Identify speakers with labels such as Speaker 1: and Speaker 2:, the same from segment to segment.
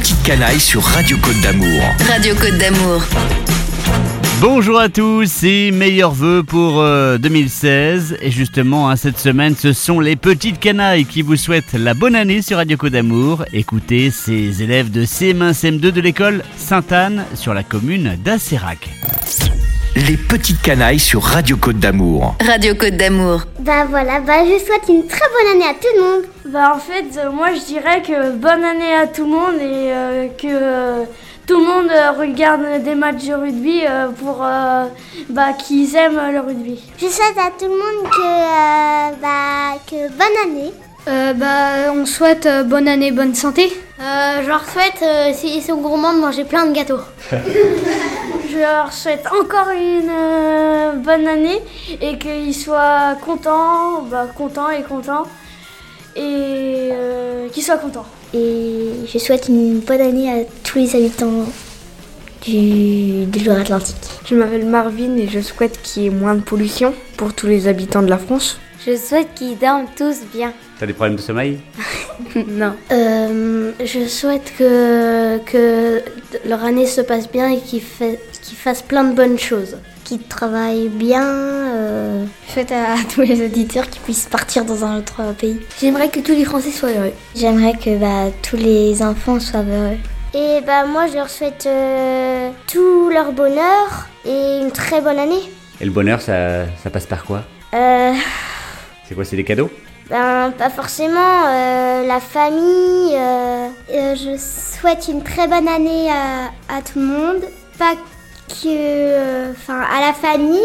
Speaker 1: petites canailles sur Radio Côte d'Amour.
Speaker 2: Radio Côte d'Amour.
Speaker 3: Bonjour à tous et meilleurs vœux pour 2016. Et justement, cette semaine, ce sont les petites canailles qui vous souhaitent la bonne année sur Radio Côte d'Amour. Écoutez ces élèves de CM1, CM2 de l'école Sainte-Anne sur la commune d'Asserac.
Speaker 1: Les petites canailles sur Radio Côte d'Amour.
Speaker 2: Radio Côte d'Amour.
Speaker 4: Je souhaite une très bonne année à tout le monde.
Speaker 5: En fait, moi je dirais que bonne année à tout le monde et que tout le monde regarde des matchs de rugby pour qu'ils aiment le rugby.
Speaker 4: Je souhaite à tout le monde que bonne année.
Speaker 6: On souhaite bonne année, bonne santé.
Speaker 4: Je leur souhaite, s'ils sont gourmands, de manger plein de gâteaux.
Speaker 5: Je leur souhaite encore une bonne année et qu'ils soient contents et qu'ils soient contents.
Speaker 4: Et je souhaite une bonne année à tous les habitants de Loire-Atlantique.
Speaker 7: Je m'appelle Marvin et je souhaite qu'il y ait moins de pollution pour tous les habitants de la France.
Speaker 4: Je souhaite qu'ils dorment tous bien.
Speaker 3: T'as des problèmes de sommeil ?
Speaker 7: Non.
Speaker 4: Je souhaite que leur année se passe bien et qu'ils fassent plein de bonnes choses. Qu'ils travaillent bien. Je souhaite à tous les auditeurs qu'ils puissent partir dans un autre pays.
Speaker 7: J'aimerais que tous les Français soient heureux.
Speaker 4: J'aimerais que tous les enfants soient heureux. Et moi, je leur souhaite tout leur bonheur et une très bonne année.
Speaker 3: Et le bonheur, ça passe par quoi ? C'est quoi, c'est des cadeaux ?
Speaker 4: Pas forcément. La famille. Je souhaite une très bonne année à tout le monde. Pas que. À la famille.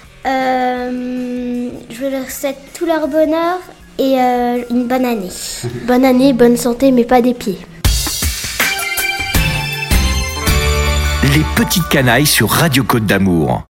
Speaker 4: Je leur souhaite tout leur bonheur et une bonne année.
Speaker 7: Bonne année, bonne santé, mais pas des pieds.
Speaker 1: Les petites canailles sur Radio Côte d'Amour.